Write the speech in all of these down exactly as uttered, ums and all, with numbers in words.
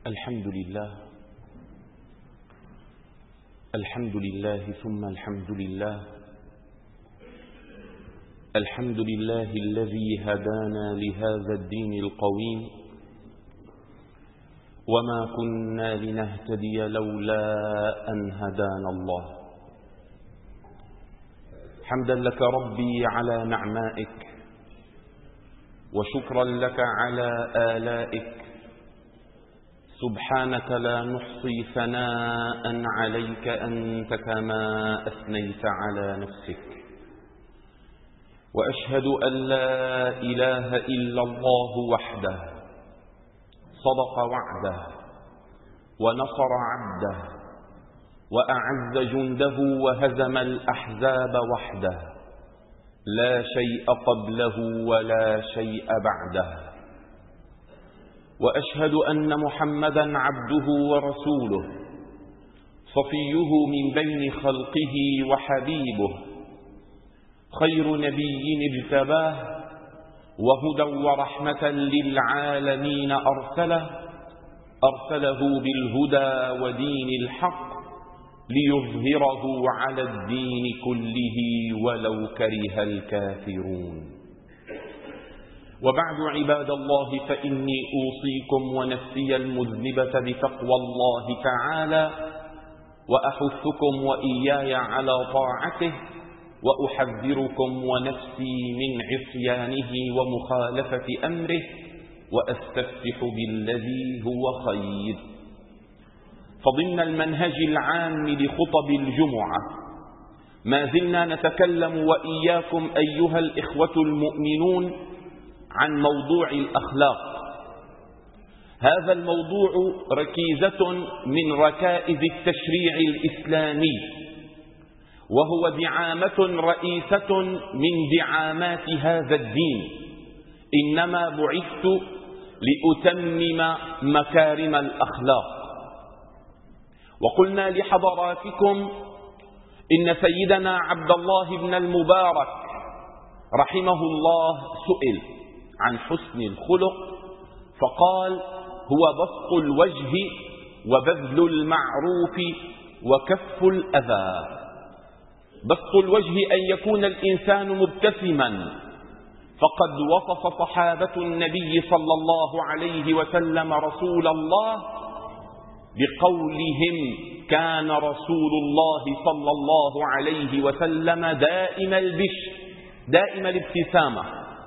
الحمد لله الحمد لله ثم الحمد لله الحمد لله الذي هدانا لهذا الدين القويم وما كنا لنهتدي لولا أن هدانا الله. حمدا لك ربي على نعمائك، وشكرا لك على آلائك. سبحانك لا نحصي ثناء عليك أنت كما أثنيت على نفسك. وأشهد أن لا إله إلا الله وحده صدق وعده ونصر عبده وأعز جنده وهزم الأحزاب وحده، لا شيء قبله ولا شيء بعده. وأشهد أن محمدا عبده ورسوله، صفيه من بين خلقه وحبيبه، خير نبي اجتباه وهدى ورحمة للعالمين أرسله أرسله بالهدى ودين الحق ليظهره على الدين كله ولو كره الكافرون. وبعد عباد الله، فإني أوصيكم ونفسي المذنبة بتقوى الله تعالى، وأحثكم وإياي على طاعته، وأحذركم ونفسي من عصيانه ومخالفة أمره، وأستفتح بالذي هو خير. فضمن المنهج العام لخطب الجمعة ما زلنا نتكلم وإياكم أيها الإخوة المؤمنون عن موضوع الأخلاق. هذا الموضوع ركيزة من ركائز التشريع الإسلامي، وهو دعامة رئيسة من دعامات هذا الدين. إنما بعثت لأتمم مكارم الأخلاق. وقلنا لحضراتكم إن سيدنا عبد الله بن المبارك رحمه الله سئل عن حسن الخلق فقال: هو بسط الوجه وبذل المعروف وكف الأذى. بسط الوجه أن يكون الإنسان مبتسما، فقد وصف صحابة النبي صلى الله عليه وسلم رسول الله بقولهم: كان رسول الله صلى الله عليه وسلم دائم البشر دائم الابتسامة.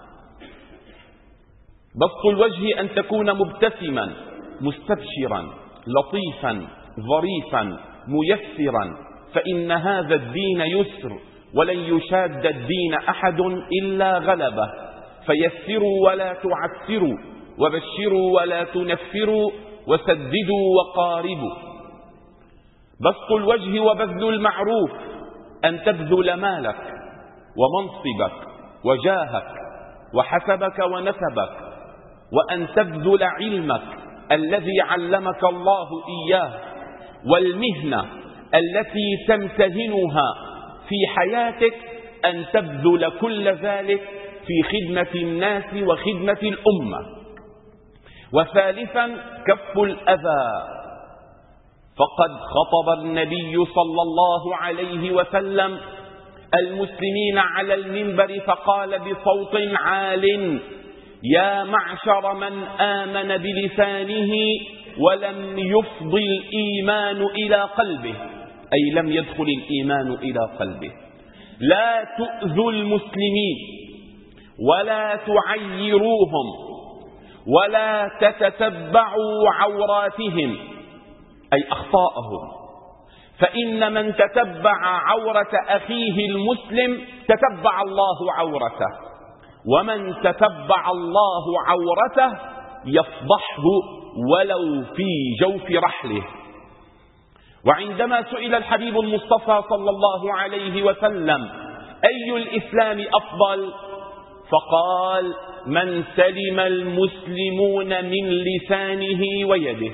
بسط الوجه أن تكون مبتسما مستبشرا لطيفا ظريفا ميسرا، فإن هذا الدين يسر، ولن يشاد الدين أحد إلا غلبه. فيسروا ولا تعسروا، وبشروا ولا تنفروا، وسددوا وقاربوا. بسط الوجه وبذل المعروف أن تبذل مالك ومنصبك وجاهك وحسبك ونسبك، وأن تبذل علمك الذي علمك الله إياه، والمهنة التي تمتهنها في حياتك أن تبذل كل ذلك في خدمة الناس وخدمة الأمة. وثالثا كف الأذى، فقد خطب النبي صلى الله عليه وسلم المسلمين على المنبر فقال بصوت عال: يا معشر من آمن بلسانه ولم يفض الإيمان إلى قلبه، أي لم يدخل الإيمان إلى قلبه، لا تؤذوا المسلمين ولا تعيروهم ولا تتتبعوا عوراتهم، أي أخطاءهم، فإن من تتبع عورة أخيه المسلم تتبع الله عورته، ومن تتبع الله عورته يفضحه ولو في جوف رحله. وعندما سئل الحبيب المصطفى صلى الله عليه وسلم: أي الإسلام أفضل؟ فقال: من سلم المسلمون من لسانه ويده.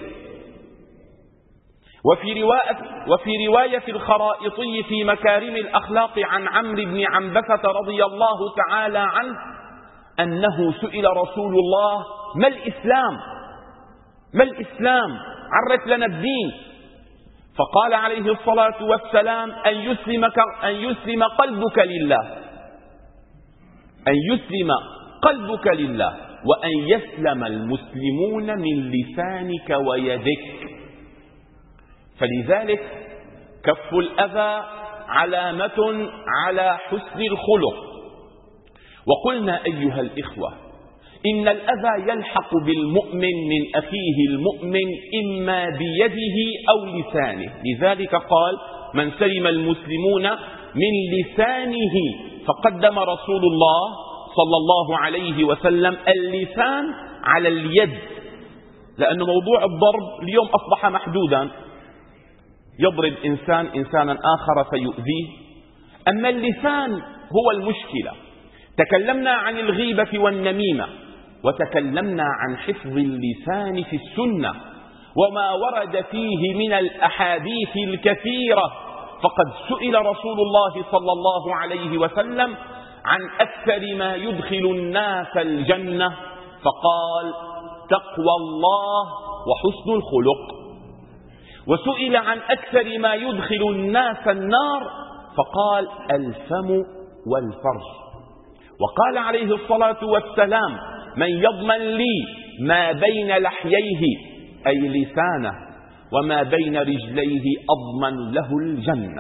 وفي رواية, وفي رواية الخرائطي في مكارم الأخلاق عن عمرو بن عنبسة رضي الله تعالى عنه أنه سئل رسول الله: ما الإسلام؟ ما الإسلام؟ عرف لنا الدين. فقال عليه الصلاة والسلام أن يسلمك أن يسلم قلبك لله، أن يسلم قلبك لله، وأن يسلم المسلمون من لسانك ويدك. فلذلك كف الأذى علامة على حسن الخلق. وقلنا أيها الإخوة إن الأذى يلحق بالمؤمن من أخيه المؤمن إما بيده أو لسانه، لذلك قال من سلم المسلمون من لسانه، فقدم رسول الله صلى الله عليه وسلم اللسان على اليد، لأن موضوع الضرب اليوم أصبح محدودا، يضرب إنسان إنسانا آخر فيؤذيه، أما اللسان هو المشكلة. تكلمنا عن الغيبة والنميمة، وتكلمنا عن حفظ اللسان في السنة وما ورد فيه من الأحاديث الكثيرة. فقد سئل رسول الله صلى الله عليه وسلم عن أكثر ما يدخل الناس الجنة، فقال تقوى الله وحسن الخلق. وسئل عن أكثر ما يدخل الناس النار، فقال الفم والفرج. وقال عليه الصلاة والسلام من يضمن لي ما بين لحييه أي لسانه وما بين رجليه أضمن له الجنة.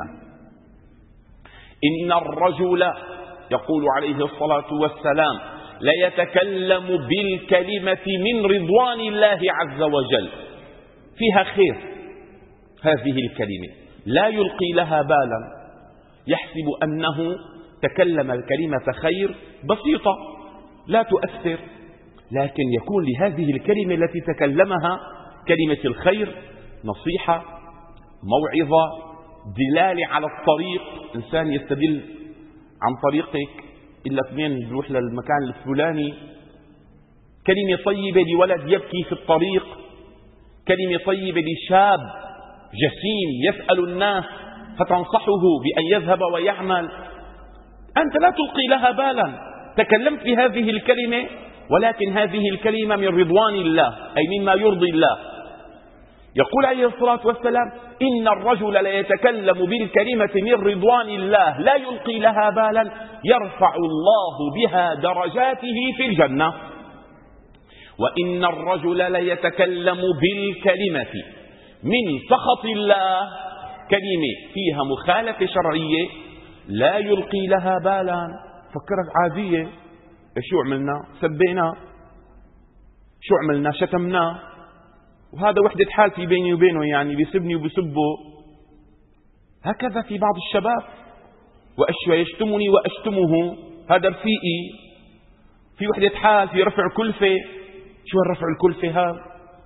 إن الرجل يقول عليه الصلاة والسلام ليتكلم بالكلمة من رضوان الله عز وجل فيها خير، هذه الكلمة لا يلقي لها بالا، يحسب أنه تكلم الكلمة خير بسيطة لا تؤثر، لكن يكون لهذه الكلمة التي تكلمها كلمة الخير نصيحة، موعظة، دلالة على الطريق. إنسان يستدل عن طريقك إلا اثنين بروح للمكان الفلاني، كلمة طيبة لولد يبكي في الطريق، كلمة طيبة لشاب جسيم يسأل الناس فتنصحه بأن يذهب ويعمل، أنت لا تلقي لها بالا، تكلمت بهذه الكلمة، ولكن هذه الكلمة من رضوان الله أي مما يرضي الله. يقول عليه الصلاة والسلام إن الرجل ليتكلم بالكلمة من رضوان الله لا يلقي لها بالا يرفع الله بها درجاته في الجنة. وإن الرجل ليتكلم بالكلمة من سخط الله، كلمة فيها مخالفة شرعية لا يلقي لها بالا، فكرك عادية، شو عملنا؟ سبينا، شو عملنا؟ شتمنا، وهذا وحدة حال في بيني وبينه، يعني بيسبني وبيسبه. هكذا في بعض الشباب، وأشوى يشتمني وأشتمه، هذا رفيقي، في وحدة حال، في رفع كلفة. شو الرفع الكلفة هذا؟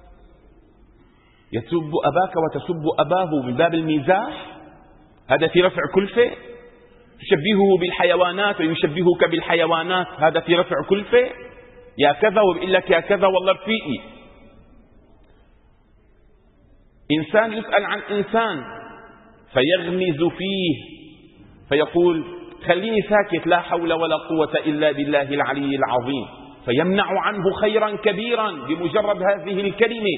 يسب أباك وتسب أباه من باب المزاح، هذا في رفع كلفة. تشبهه بالحيوانات ويشبهك بالحيوانات، هذا في رفع كلفة. يا كذا وبيقول لك يا كذا والله رفيقي. إنسان يسأل عن إنسان فيغمز فيه فيقول خليني ساكت، لا حول ولا قوة إلا بالله العلي العظيم، فيمنع عنه خيرا كبيرا بمجرد هذه الكلمة.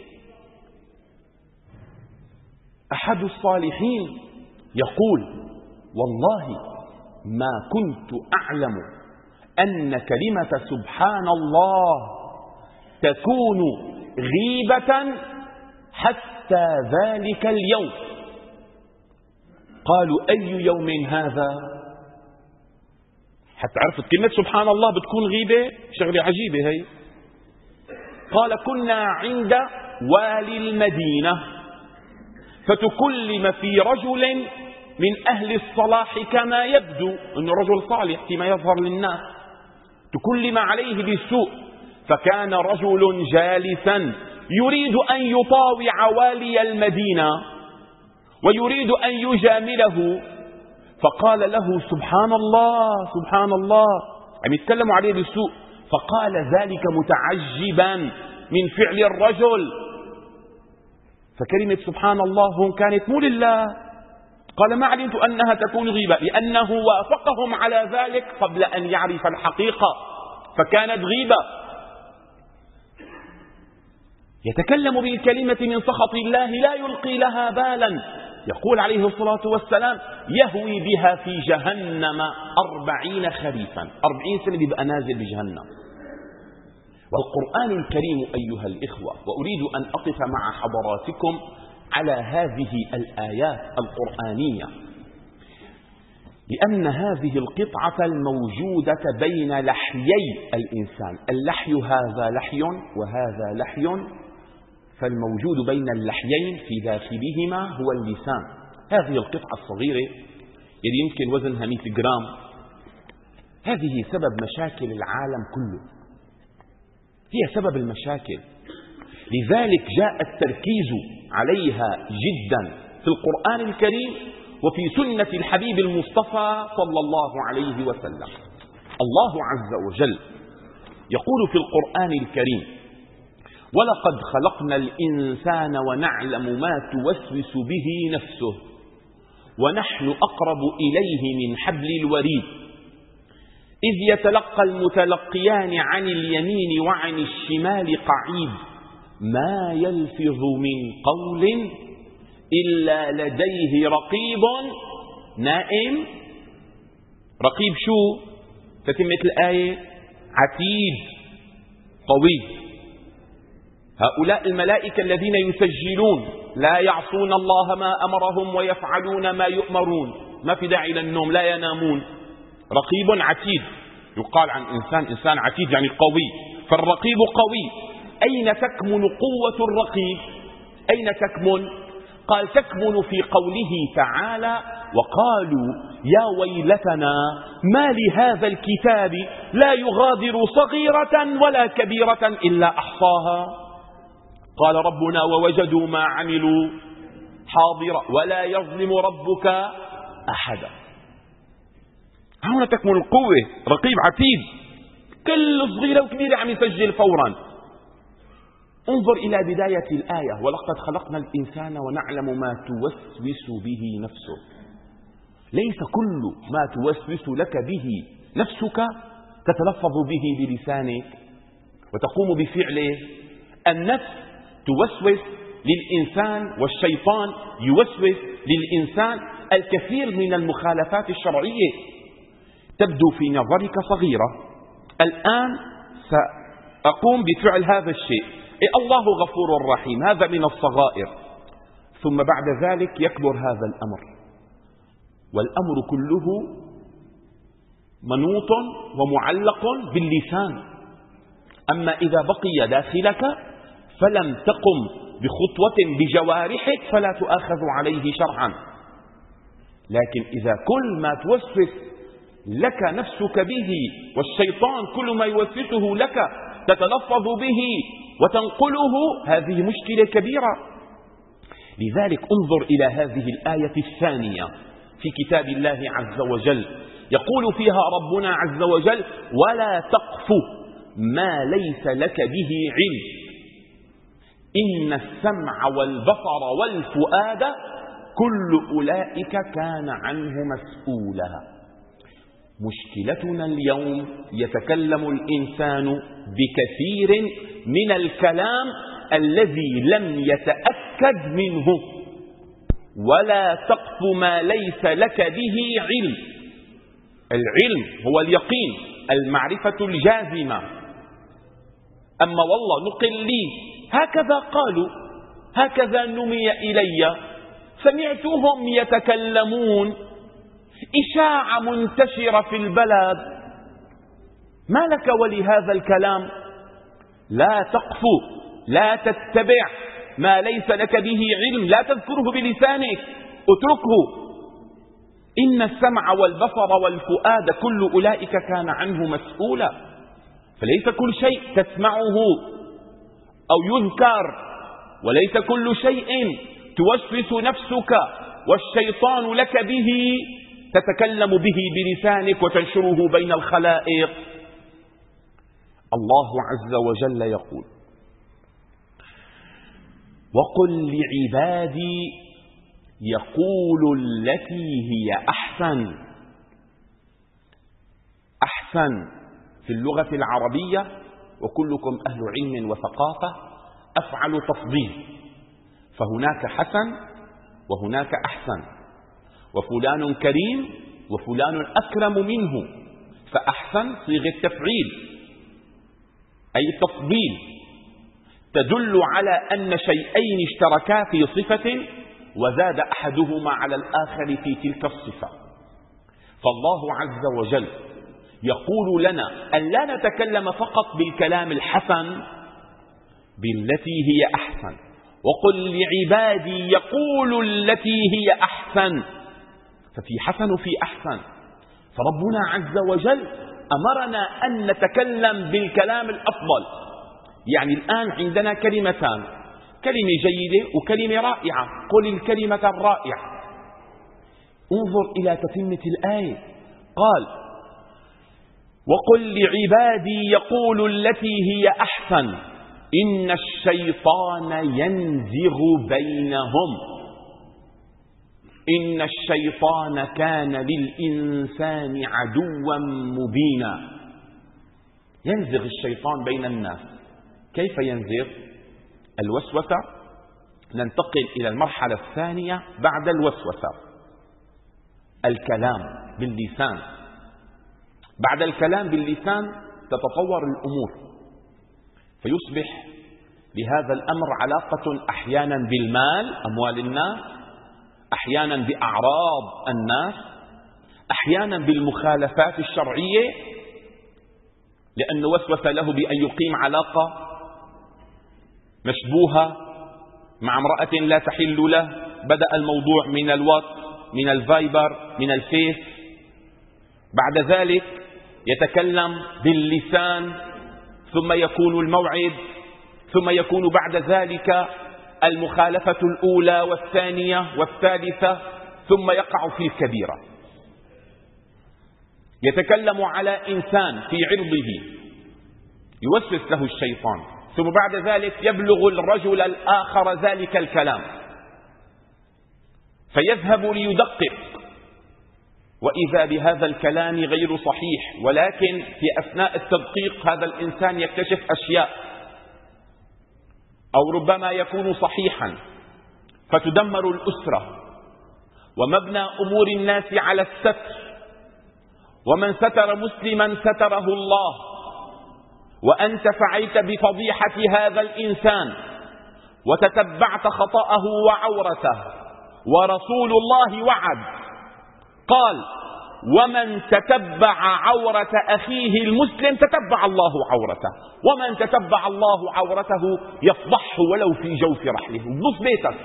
أحد الصالحين يقول والله ما كنت أعلم أن كلمة سبحان الله تكون غيبة حتى ذلك اليوم. قالوا أي يوم هذا؟ حتى عرفت كلمة سبحان الله بتكون غيبة، شغلة عجيبة هي. قال كنا عند والي المدينة فتكلم في رجل من أهل الصلاح كما يبدو أنه رجل صالح فيما يظهر للناس، تكلم عليه بالسوء، فكان رجل جالسا يريد أن يطاوع والي المدينة ويريد أن يجامله، فقال له سبحان الله سبحان الله، عم يتكلموا عليه بالسوء، فقال ذلك متعجبا من فعل الرجل. فكلمة سبحان الله هون كانت مو لله، قال ما علمت أنها تكون غيبة، لأنه وافقهم على ذلك قبل أن يعرف الحقيقة، فكانت غيبة. يتكلم بالكلمة من سخط الله لا يلقي لها بالا. يقول عليه الصلاة والسلام يهوي بها في جهنم أربعين خريفا، أربعين سنة بيبقى نازل بجهنم. والقرآن الكريم أيها الإخوة، وأريد أن أقف مع حضراتكم على هذه الآيات القرآنية، لأن هذه القطعة الموجودة بين لحيي الإنسان، اللحي هذا لحي وهذا لحي، فالموجود بين اللحيين في داخلهما هو اللسان. هذه القطعة الصغيرة اللي يمكن وزنها مئة جرام، هذه سبب مشاكل العالم كله، هي سبب المشاكل. لذلك جاء التركيز عليها جدا في القرآن الكريم وفي سنة الحبيب المصطفى صلى الله عليه وسلم. الله عز وجل يقول في القرآن الكريم ولقد خلقنا الإنسان ونعلم ما توسوس به نفسه ونحن أقرب إليه من حبل الوريد إذ يتلقى المتلقيان عن اليمين وعن الشمال قعيد ما يلفظ من قول إلا لديه رقيب نائم. رقيب شو؟ تتمة الآية عتيد قوي. هؤلاء الملائكة الذين يسجلون لا يعصون الله ما أمرهم ويفعلون ما يؤمرون، ما في داعي للنوم، لا ينامون. رقيب عتيد، يقال عن إنسان إنسان عتيد يعني قوي، فالرقيب قوي. أين تكمن قوة الرقيب؟ أين تكمن؟ قال تكمن في قوله تعالى وقالوا يا ويلتنا ما لهذا الكتاب لا يغادر صغيرة ولا كبيرة إلا أحصاها قال ربنا ووجدوا ما عملوا حاضرا ولا يظلم ربك أحدا. هنا تكمن القوة. رقيب عتيد، كل صغيرة وكبيرة عم يسجل فورا. انظر إلى بداية الآية ولقد خلقنا الإنسان ونعلم ما توسوس به نفسه. ليس كل ما توسوس لك به نفسك تتلفظ به بلسانك وتقوم بفعله. النفس توسوس للإنسان والشيطان يوسوس للإنسان الكثير من المخالفات الشرعية تبدو في نظرك صغيرة. الآن سأقوم بفعل هذا الشيء، إيه الله غفور رحيم، هذا من الصغائر. ثم بعد ذلك يكبر هذا الأمر، والأمر كله منوط ومعلق باللسان. أما إذا بقي داخلك فلم تقم بخطوة بجوارحك فلا تؤاخذ عليه شرعا. لكن إذا كل ما توسوس لك نفسك به والشيطان كل ما يوسوسه لك تتلفظ به وتنقله، هذه مشكلة كبيرة. لذلك انظر إلى هذه الآية الثانية في كتاب الله عز وجل، يقول فيها ربنا عز وجل ولا تقف ما ليس لك به علم إن السمع والبصر والفؤاد كل أولئك كان عنه مسؤولا. مشكلتنا اليوم يتكلم الإنسان بكثير من الكلام الذي لم يتأكد منه. ولا تقف ما ليس لك به علم. العلم هو اليقين، المعرفة الجازمة. أما والله نقل لي هكذا قالوا، هكذا نمي إلي، سمعتهم يتكلمون، إشاعة منتشرة في البلد، ما لك ولهذا الكلام؟ لا تقف، لا تتبع ما ليس لك به علم، لا تذكره بلسانك، اتركه. إن السمع والبصر والفؤاد كل أولئك كان عنه مسؤولا. فليس كل شيء تسمعه أو يذكر، وليس كل شيء توسوس نفسك والشيطان لك به تتكلم به بلسانك وتنشره بين الخلائق. الله عز وجل يقول وقل لعبادي يقول التي هي أحسن. أحسن في اللغة العربية، وكلكم أهل علم وثقافة، أفعل تفضيل، فهناك حسن وهناك أحسن، وفلان كريم وفلان أكرم منه، فأحسن صيغة تفعيل أي تفضيل تدل على أن شيئين اشتركا في صفة وزاد أحدهما على الآخر في تلك الصفة. فالله عز وجل يقول لنا أن لا نتكلم فقط بالكلام الحسن بالتي هي أحسن، وقل لعبادي يقول التي هي أحسن، ففي حسن وفي أحسن. فربنا عز وجل أمرنا أن نتكلم بالكلام الأفضل. يعني الآن عندنا كلمتان، كلمة جيدة وكلمة رائعة، قل الكلمة الرائعة. انظر إلى تتمة الآية، قال وقل لعبادي يقول التي هي أحسن إن الشيطان ينزغ بينهم إن الشيطان كان للإنسان عدوا مبينا. ينزغ الشيطان بين الناس. كيف ينزغ؟ الوسوسة. ننتقل إلى المرحلة الثانية بعد الوسوسة، الكلام باللسان. بعد الكلام باللسان تتطور الأمور، فيصبح لهذا الأمر علاقة أحيانا بالمال، أموال الناس، أحيانا بأعراض الناس، أحيانا بالمخالفات الشرعية، لأنه وسوس له بأن يقيم علاقة مشبوهة مع امرأة لا تحل له. بدأ الموضوع من الواتس، من الفايبر، من الفيس. بعد ذلك يتكلم باللسان، ثم يكون الموعد، ثم يكون بعد ذلك المخالفة الأولى والثانية والثالثة، ثم يقع في الكبيرة. يتكلم على إنسان في عرضه، يوسوس له الشيطان، ثم بعد ذلك يبلغ الرجل الآخر ذلك الكلام، فيذهب ليدقق، وإذا بهذا الكلام غير صحيح، ولكن في أثناء التدقيق هذا الإنسان يكتشف أشياء، أو ربما يكون صحيحا، فتدمر الأسرة، ومبنى أمور الناس على الستر، ومن ستر مسلما ستره الله، وأنت فعلت بفضيحة هذا الإنسان وتتبعت خطأه وعورته، ورسول الله وعد قال ومن تتبع عورة أخيه المسلم تتبع الله عورته، ومن تتبع الله عورته يفضحه ولو في جوف رحله، نص بيتك.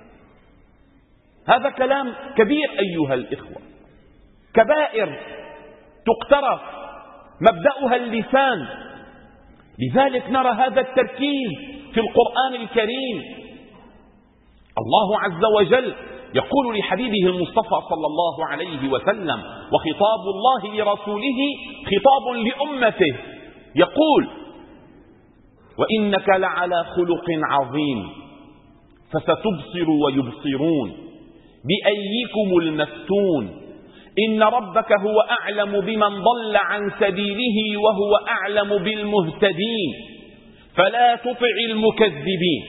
هذا كلام كبير أيها الإخوة، كبائر تقترف مبدأها اللسان. لذلك نرى هذا التركيز في القرآن الكريم. الله عز وجل يقول لحبيبه المصطفى صلى الله عليه وسلم، وخطاب الله لرسوله خطاب لأمته، يقول وإنك لعلى خلق عظيم فستبصر ويبصرون بأيكم المفتون إن ربك هو أعلم بمن ضل عن سبيله وهو أعلم بالمهتدين فلا تطع المكذبين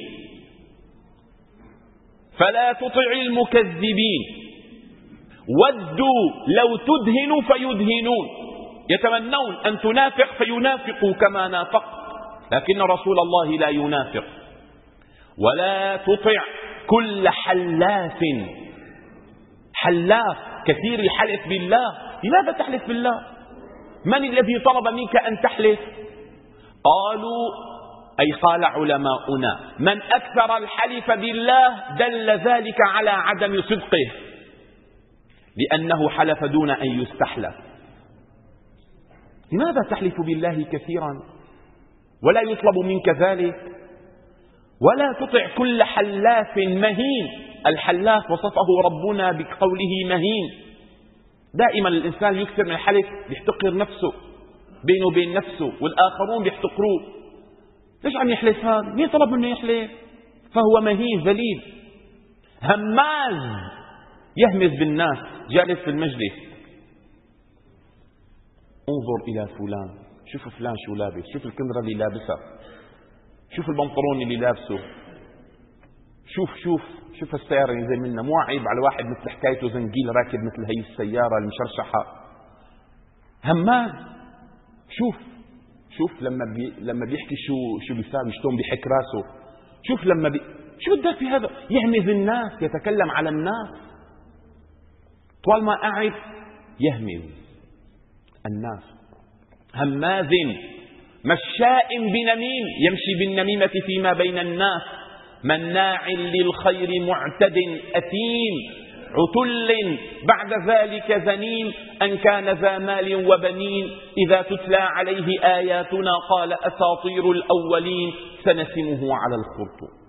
فلا تطع المكذبين ودوا لو تدهن فيدهنون، يتمنون أن تنافق فينافقوا كما نافقت، لكن رسول الله لا ينافق. ولا تطع كل حلاف، حلاف كثير الحلف بالله. لماذا تحلف بالله؟ من الذي طلب منك أن تحلف؟ قالوا أي قال علماؤنا من أكثر الحلف بالله دل ذلك على عدم صدقه، لأنه حلف دون أن يستحلف. لماذا تحلف بالله كثيرا ولا يطلب منك ذلك؟ ولا تطع كل حلاف مهين. الحلاف وصفه ربنا بقوله مهين. دائما الإنسان يكثر من الحلف يحتقر نفسه، بينه وبين نفسه، والآخرون بيحتقروه. ليش عم يحلف هذا؟ مين طلب منه يحلف؟ فهو مهين ذليل. هماز يهمز بالناس جالس في المجلس. انظر إلى فلان، شوف فلان شو لابس، شوف الكمرة اللي لابسها، شوف البنطلون اللي لابسه، شوف شوف شوف السيارة اللي زي منا. مو عيب على واحد مثل حكايته زنقيل راكب مثل هي السيارة المشرشحة. هماز، شوف شوف لما بي لما بيحكي شو شو بيساوي، شلون بيحك راسه. شوف لما بي شو بدك في هذا؟ يهمز الناس، يتكلم على الناس. طوال ما قاعد يهمز الناس. هماز مشاء بنميم يمشي بالنميمة فيما بين الناس، مناع للخير معتد أثيم، عتل بعد ذلك زنيم، أن كان ذا مال وبنين، إذا تتلى عليه آياتنا قال أساطير الأولين، سنسمه على الخرطوم.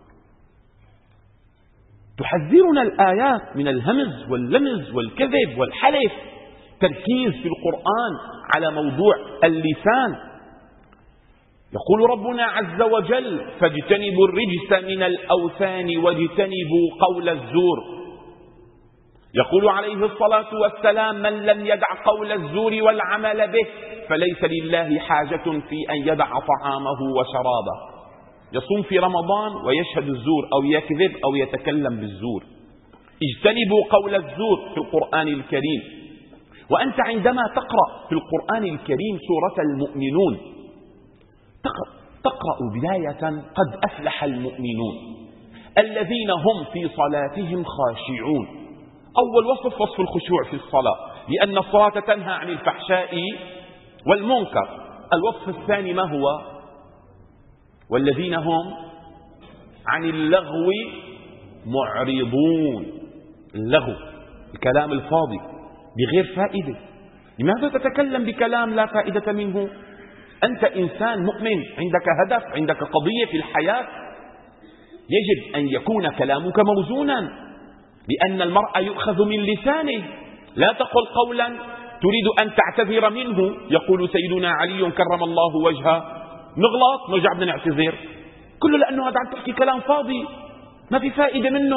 تحذرنا الآيات من الهمز واللمز والكذب والحلف. تركيز في القرآن على موضوع اللسان. يقول ربنا عز وجل: فاجتنبوا الرجس من الأوثان واجتنبوا قول الزور. يقول عليه الصلاة والسلام: من لم يدع قول الزور والعمل به فليس لله حاجة في أن يدع طعامه وشرابه. يصوم في رمضان ويشهد الزور أو يكذب أو يتكلم بالزور. اجتنبوا قول الزور في القرآن الكريم. وأنت عندما تقرأ في القرآن الكريم سورة المؤمنون تقرأ بداية: قد أفلح المؤمنون الذين هم في صلاتهم خاشعون. أول وصف وصف الخشوع في الصلاة، لأن الصلاة تنهى عن الفحشاء والمنكر. الوصف الثاني ما هو؟ والذين هم عن اللغو معرضون. اللغو الكلام الفاضي بغير فائدة. لماذا تتكلم بكلام لا فائدة منه؟ أنت إنسان مؤمن، عندك هدف، عندك قضية في الحياة، يجب أن يكون كلامك موزونا، لأن المرء يؤخذ من لسانه. لا تقل قولا تريد أن تعتذر منه. يقول سيدنا علي كرم الله وجهه: نغلط نرجع بدنا نعتذر، كله لأنه هذا عم تحكي كلام فاضي ما في فائدة منه.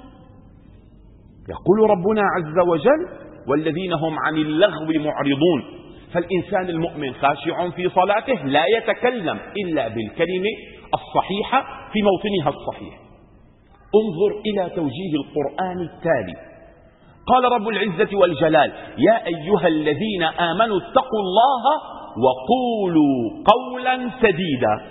يقول ربنا عز وجل: والذين هم عن اللغو معرضون. فالإنسان المؤمن خاشع في صلاته لا يتكلم إلا بالكلمة الصحيحة في موطنها الصحيح. انظر إلى توجيه القرآن التالي. قال رب العزة والجلال: يا أيها الذين آمنوا اتقوا الله وقولوا قولا سديدا.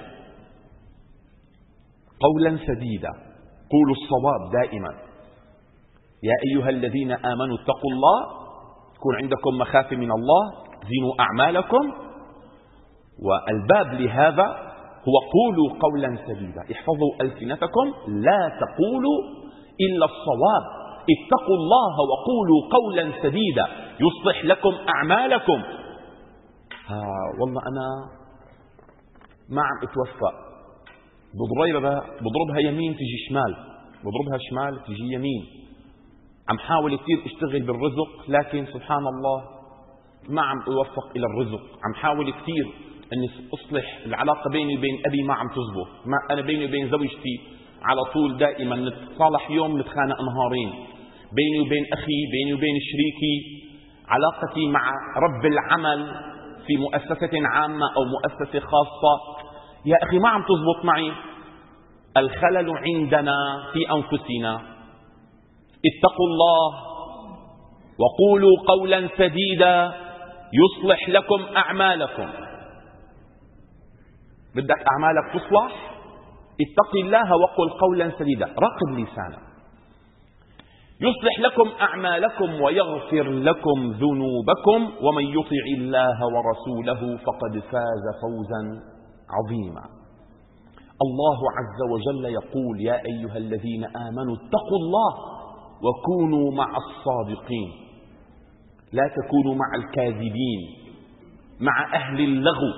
قولا سديدا، قولوا الصواب دائما. يا أيها الذين آمنوا اتقوا الله، يكون عندكم مخافة من الله، زينوا أعمالكم. والباب لهذا هو قولوا قولا سديدا. احفظوا ألسنتكم، لا تقولوا إلا الصواب. اتقوا الله وقولوا قولا سديدا يصلح لكم أعمالكم. ها والله أنا ما عم اتوفق، بضربها بضربها يمين تجي شمال، بضربها شمال تجي يمين. عم حاول كثير اشتغل بالرزق، لكن سبحان الله ما عم اوفق الى الرزق. عم حاول كثير اني اصلح العلاقه بيني وبين ابي، ما عم تزبط. ما انا بيني وبين زوجتي على طول دائما نتصالح يوم نتخانق نهارين. بيني وبين اخي، بيني وبين شريكي، علاقتي مع رب العمل في مؤسسة عامة او مؤسسة خاصة، يا اخي ما عم تزبط معي. الخلل عندنا في انفسنا. اتقوا الله وقولوا قولا سديدا يصلح لكم أعمالكم. بدك أعمالك تصلح؟ اتق الله وقل قولا سديدا، راقب لسانك. يصلح لكم أعمالكم ويغفر لكم ذنوبكم، ومن يطع الله ورسوله فقد فاز فوزا عظيما. الله عز وجل يقول: يا أيها الذين آمنوا اتقوا الله وكونوا مع الصادقين. لا تكونوا مع الكاذبين، مع أهل اللغو.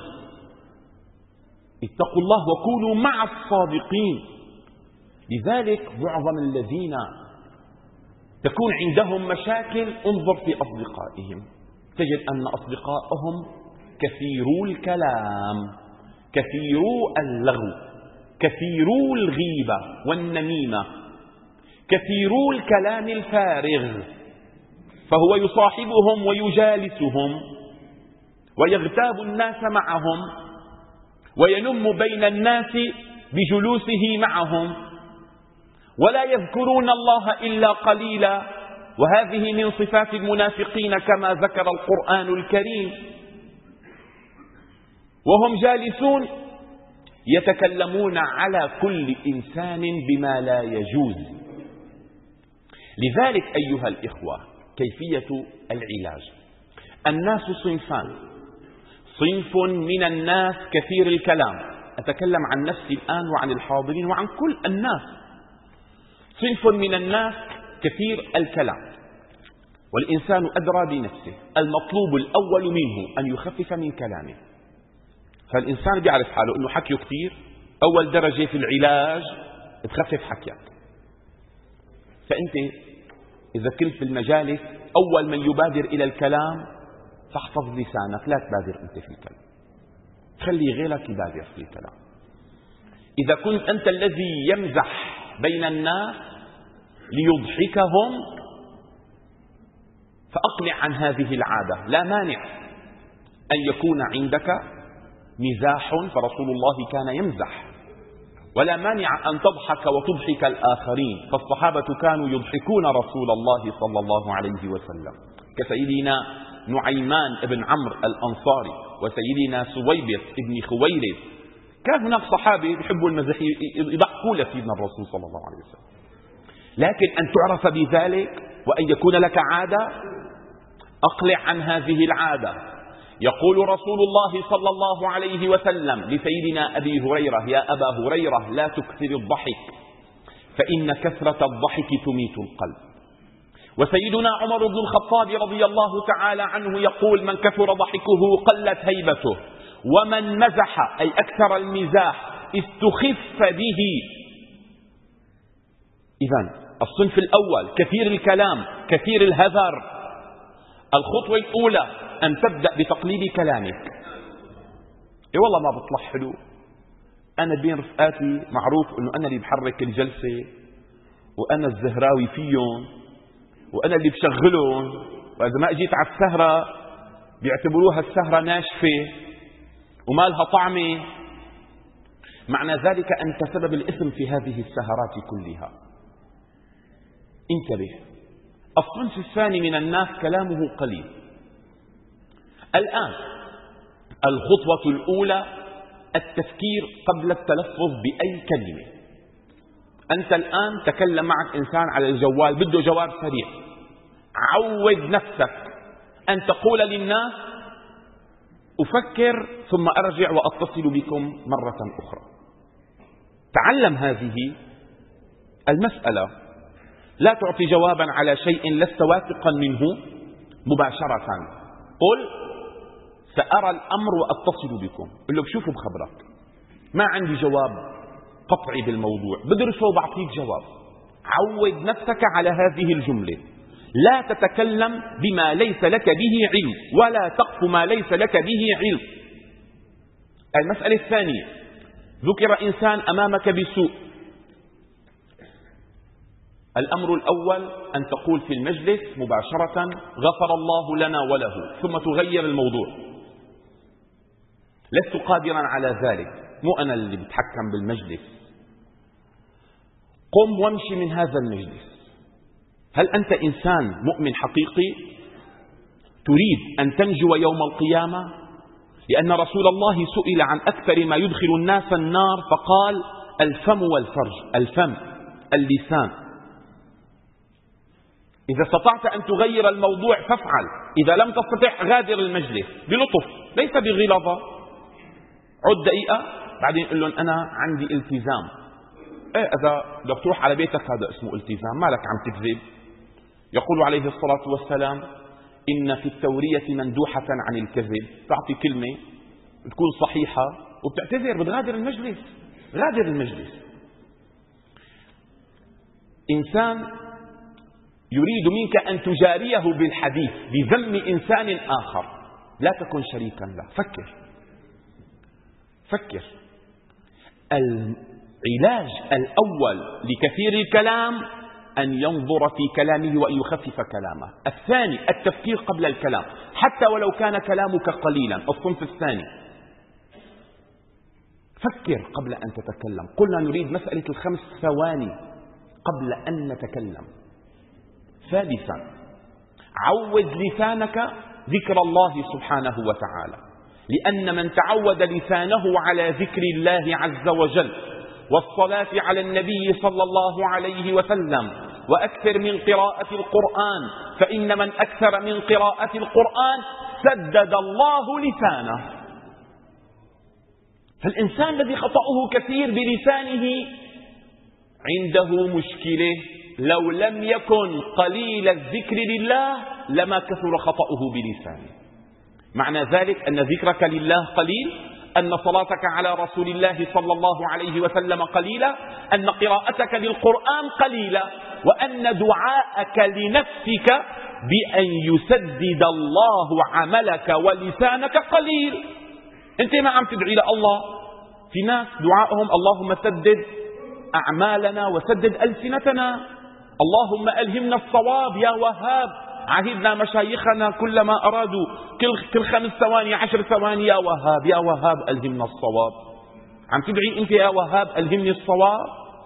اتقوا الله وكونوا مع الصادقين. لذلك معظم الذين تكون عندهم مشاكل، انظر في أصدقائهم، تجد أن أصدقائهم كثيرو الكلام، كثيرو اللغو، كثيرو الغيبة والنميمة، كثيرو الكلام الفارغ. فهو يصاحبهم ويجالسهم ويغتاب الناس معهم وينم بين الناس بجلوسه معهم، ولا يذكرون الله إلا قليلا، وهذه من صفات المنافقين كما ذكر القرآن الكريم. وهم جالسون يتكلمون على كل إنسان بما لا يجوز. لذلك أيها الإخوة كيفية العلاج. الناس صنفان: صنف من الناس كثير الكلام، أتكلم عن نفسي الآن وعن الحاضرين وعن كل الناس. صنف من الناس كثير الكلام، والإنسان أدرى بنفسه، المطلوب الأول منه أن يخفف من كلامه. فالإنسان بيعرف حاله أنه حكيه كثير، أول درجة في العلاج تخفف حكيك. فأنت إذا كنت في المجالس أول من يبادر إلى الكلام فاحفظ لسانك، لا تبادر أنت في الكلام، خلي غيرك يبادر في الكلام. إذا كنت أنت الذي يمزح بين الناس ليضحكهم فأقلع عن هذه العادة. لا مانع أن يكون عندك مزاح، فرسول الله كان يمزح، ولا مانع أن تضحك وتضحك الآخرين، فالصحابة كانوا يضحكون رسول الله صلى الله عليه وسلم، كسيدنا نعيمان بن عمرو الأنصاري وسيدنا سويبط بن خويلد. كان هناك صحابة يحبوا المزح يضحكوا لسيدنا الرسول صلى الله عليه وسلم. لكن أن تعرف بذلك وأن يكون لك عادة، أقلع عن هذه العادة. يقول رسول الله صلى الله عليه وسلم لسيدنا أبي هريرة: يا أبا هريرة لا تكثر الضحك فإن كثرة الضحك تميت القلب. وسيدنا عمر بن الخطاب رضي الله تعالى عنه يقول: من كثر ضحكه قلت هيبته، ومن مزح أي أكثر المزاح استخف به. إذن الصنف الأول كثير الكلام، كثير الهذر. الخطوة الأولى أن تبدأ بتقليل كلامك. إيه والله ما بطلع حلو، أنا بين رفقاتي معروف أنه أنا اللي بحرك الجلسة، وأنا الزهراوي فيهم، وأنا اللي بشغلهم، وإذا ما أجيت على السهرة بيعتبروها السهرة ناشفة وما لها طعمة. معنى ذلك أنت سبب الإثم في هذه السهرات كلها. انتبه. الصنف الثاني من الناس كلامه قليل. الآن الخطوة الأولى التفكير قبل التلفظ بأي كلمة. أنت الآن تكلم معك إنسان على الجوال بده جواب سريع، عود نفسك أن تقول للناس: أفكر ثم أرجع وأتصل بكم مرة أخرى. تعلم هذه المسألة. لا تعطي جوابا على شيء لست واثقا منه مباشرة. قل: سأرى الأمر وأتصل بكم. قل له: بشوفه بخبرك، ما عندي جواب قطعي بالموضوع، بدرسه وبعطيك جواب. عود نفسك على هذه الجملة. لا تتكلم بما ليس لك به علم، ولا تقف ما ليس لك به علم. المسألة الثانية: ذكر إنسان أمامك بسوء. الأمر الأول أن تقول في المجلس مباشرة: غفر الله لنا وله، ثم تغير الموضوع. لست قادرا على ذلك، مو أنا اللي بتحكم بالمجلس. قم وامشي من هذا المجلس. هل أنت إنسان مؤمن حقيقي تريد أن تنجو يوم القيامة؟ لأن رسول الله سئل عن أكثر ما يدخل الناس النار فقال: الفم والفرج. الفم، اللسان. إذا استطعت أن تغير الموضوع فافعل، إذا لم تستطع غادر المجلس بلطف ليس بغلظة. عد دقيقة بعدين قل لهم: أنا عندي التزام. إيه، إذا بدك تروح على بيتك هذا اسمه التزام، مالك عم تكذب. يقول عليه الصلاة والسلام: إن في التورية مندوحة عن الكذب. تعطي كلمة تكون صحيحة وبتعتذر، بتغادر المجلس. غادر المجلس. إنسان يريد منك أن تجاريه بالحديث بذم إنسان آخر، لا تكن شريكا له. فكر فكر. العلاج الأول لكثير الكلام أن ينظر في كلامه وأن يخفف كلامه. الثاني التفكير قبل الكلام، حتى ولو كان كلامك قليلا. الصنف الثاني فكر قبل أن تتكلم. قلنا نريد مسألة الخمس ثواني قبل أن نتكلم. ثالثا، عود لسانك ذكر الله سبحانه وتعالى، لأن من تعود لسانه على ذكر الله عز وجل والصلاة على النبي صلى الله عليه وسلم وأكثر من قراءة القرآن، فإن من أكثر من قراءة القرآن سدد الله لسانه. فالإنسان الذي خطأه كثير بلسانه عنده مشكلة، لو لم يكن قليل الذكر لله لما كثر خطأه بلسانه. معنى ذلك أن ذكرك لله قليل، أن صلاتك على رسول الله صلى الله عليه وسلم قليلة، أن قراءتك للقرآن قليلة، وأن دعاءك لنفسك بأن يسدد الله عملك ولسانك قليل. أنت ما عم تدعي لله. في ناس دعائهم اللهم سدد أعمالنا وسدد ألسنتنا، اللهم ألهمنا الصواب يا وهاب. عهدنا مشايخنا كلما أرادوا كل, كل خمس ثواني عشر ثواني يا وهاب يا وهاب ألهمنا الصواب. عم تدعي أنت يا وهاب ألهمني الصواب؟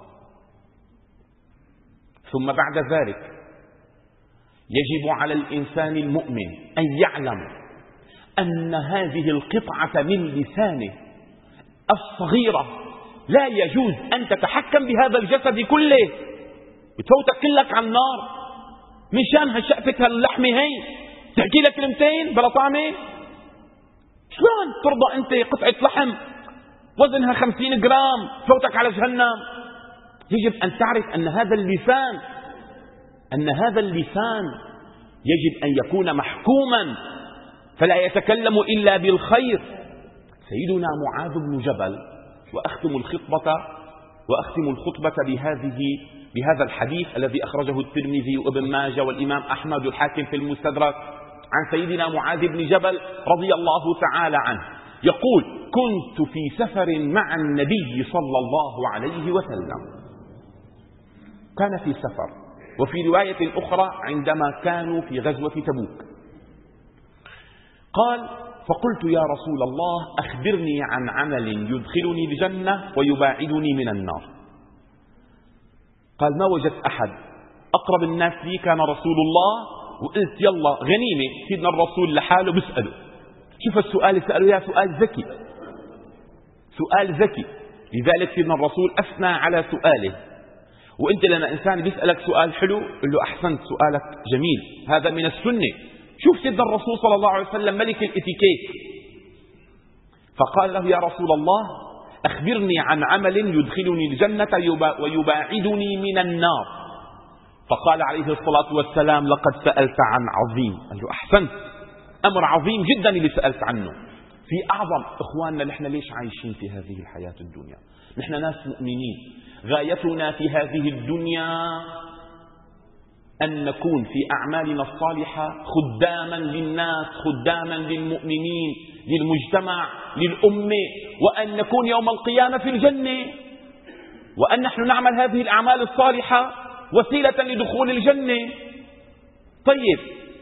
ثم بعد ذلك يجب على الإنسان المؤمن أن يعلم أن هذه القطعة من لسانه الصغيرة لا يجوز أن تتحكم بهذا الجسد كله وتفوتك كلك على النار مشان هالشقفة هاللحمة هي تحكي لك كلمتين بلا طعمة. شلون ترضى أنت قطعة لحم وزنها خمسين جرام تفوتك على جهنم؟ يجب أن تعرف أن هذا اللسان أن هذا اللسان يجب أن يكون محكوما فلا يتكلم إلا بالخير. سيدنا معاذ بن جبل، وأختم الخطبة وأختم الخطبة بهذه بهذا الحديث الذي أخرجه الترمذي وابن ماجه والإمام أحمد والحاكم في المستدرك عن سيدنا معاذ بن جبل رضي الله تعالى عنه، يقول: كنت في سفر مع النبي صلى الله عليه وسلم. كان في سفر، وفي رواية أخرى عندما كانوا في غزوة تبوك. قال: فقلت يا رسول الله أخبرني عن عمل يدخلني الجنة ويباعدني من النار. قال: ما وجدت أحد، أقرب الناس لي كان رسول الله، وقلت يلا غنيمة سيدنا الرسول لحاله بسأله. شوف السؤال سأله يا سؤال ذكي، سؤال ذكي. لذلك سيدنا الرسول أثنى على سؤاله. وانت لما إنسان بيسألك سؤال حلو قل له أحسنت سؤالك جميل، هذا من السنة. شوف سيدنا الرسول صلى الله عليه وسلم ملك الاتيكيت. فقال له: يا رسول الله أخبرني عن عمل يدخلني الجنة ويباعدني من النار. فقال عليه الصلاة والسلام: لقد سألت عن عظيم. قال له: أحسنت، أمر عظيم جدا اللي سألت عنه. في أعظم إخواننا، نحن ليش عايشين في هذه الحياة الدنيا؟ نحن ناس مؤمنين، غايتنا في هذه الدنيا أن نكون في أعمالنا الصالحة خداما للناس، خداما للمؤمنين، للمجتمع، للأمة، وأن نكون يوم القيامة في الجنة، وأن نحن نعمل هذه الأعمال الصالحة وسيلة لدخول الجنة. طيب،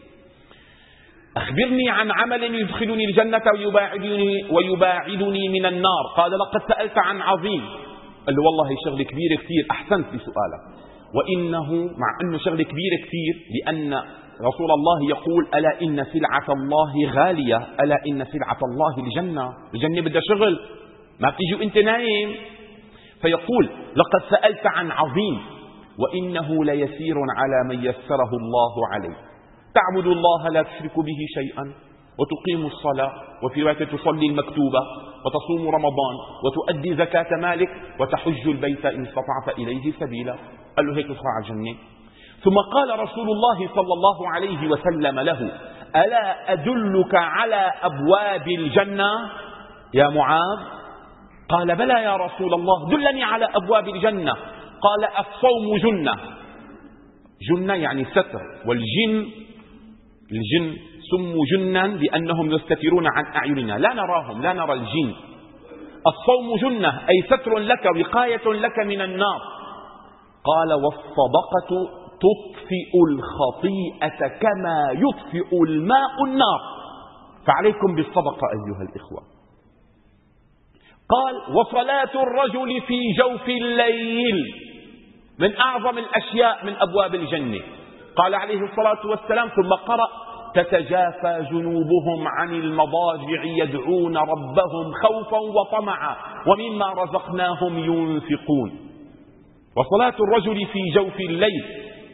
أخبرني عن عمل يدخلني الجنة ويباعدني, ويباعدني من النار. قال: لقد سألت عن عظيم. قال له: والله شغل كبير كثير، أحسنت بسؤالك. وإنه مع أنه شغل كبير كثير، لأن رسول الله يقول: ألا إن سلعة الله غالية، ألا إن سلعة الله الجنة. الجنة بدها شغل، ما بتيجي أنت نايم. فيقول: لقد سألت عن عظيم وإنه ليسير على من يسره الله عليه. تعبد الله لا تشرك به شيئا، وتقيم الصلاة، وفي رواية تصلي المكتوبة، وتصوم رمضان، وتؤدي زكاة مالك، وتحج البيت إن استطعت إليه سبيلا. قال له: هيك تدخل على الجنة. ثم قال رسول الله صلى الله عليه وسلم له: ألا أدلك على أبواب الجنة يا معاذ؟ قال: بلى يا رسول الله، دلني على أبواب الجنة. قال: الصوم جنة. جنة يعني ستر، والجن الجن سموا جنا لأنهم يستترون عن أعيننا، لا نراهم، لا نرى الجن. الصوم جنة أي ستر لك، وقاية لك من النار. قال: والصدقة تطفئ الخطيئة كما يطفئ الماء النار. فعليكم بالصدقة أيها الإخوة. قال وصلاة الرجل في جوف الليل من أعظم الأشياء من أبواب الجنة. قال عليه الصلاة والسلام ثم قرأ تتجافى جنوبهم عن المضاجع يدعون ربهم خوفا وطمعا ومما رزقناهم ينفقون. وصلاة الرجل في جوف الليل.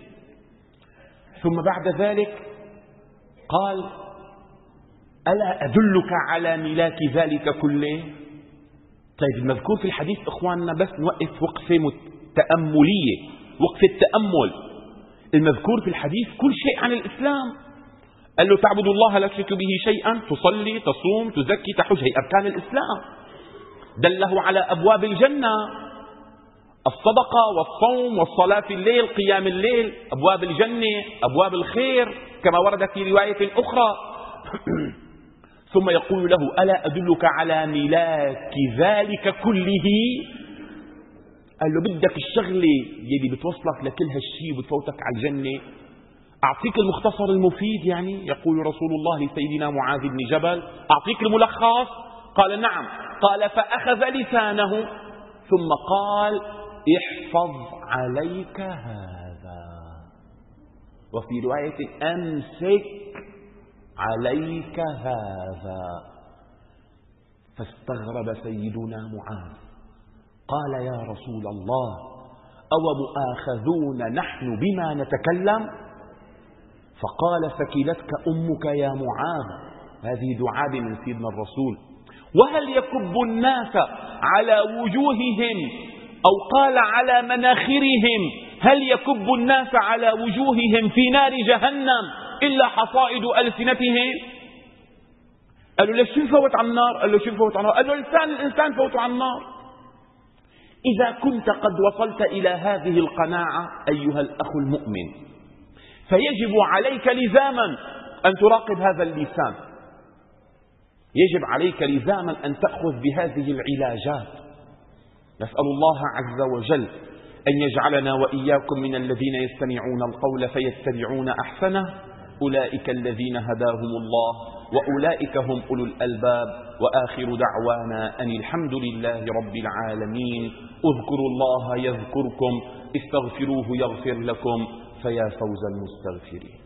ثم بعد ذلك قال ألا أدلك على ملاك ذلك كله. طيب المذكور في الحديث إخواننا بس نوقف وقفة تأملية، وقفة تأمل. المذكور في الحديث كل شيء عن الإسلام. قال له تعبد الله لا تشرك به شيئا، تصلي تصوم تزكي تحج، هي أركان الإسلام. دله على أبواب الجنة، الصدقة والصوم والصلاة في الليل قيام الليل، أبواب الجنة أبواب الخير كما ورد في رواية أخرى. ثم يقول له ألا أدلك على ملاك ذلك كله. قال له بدك الشغلة يلي بتوصلك لكل هالشيء وبتفوتك على الجنة؟ أعطيك المختصر المفيد يعني؟ يقول رسول الله لسيدنا معاذ بن جبل أعطيك الملخص؟ قال نعم. قال فأخذ لسانه ثم قال احفظ عليك هذا، وفي رواية أمسك عليك هذا. فاستغرب سيدنا معاذ قال يا رسول الله أو مؤاخذون نحن بما نتكلم؟ فقال ثكلتك أمك يا معاذ. هذه دعاء من سيدنا الرسول. وهل يكب الناس على وجوههم أو قال على مناخرهم هل يكب الناس على وجوههم في نار جهنم إلا حصائد ألسنتهم؟ قالوا ليش شو فوت على النار؟ قال له شو فوت على النار؟ قال له لسان الإنسان فوت على النار. إذا كنت قد وصلت إلى هذه القناعة أيها الأخ المؤمن فيجب عليك لزاما أن تراقب هذا اللسان، يجب عليك لزاما أن تأخذ بهذه العلاجات. نسأل الله عز وجل أن يجعلنا وإياكم من الذين يستمعون القول فيتبعون أحسنه، أولئك الذين هداهم الله وأولئك هم أولو الألباب. وآخر دعوانا أن الحمد لله رب العالمين. اذكروا الله يذكركم، استغفروه يغفر لكم، فيا فوز المستغفرين.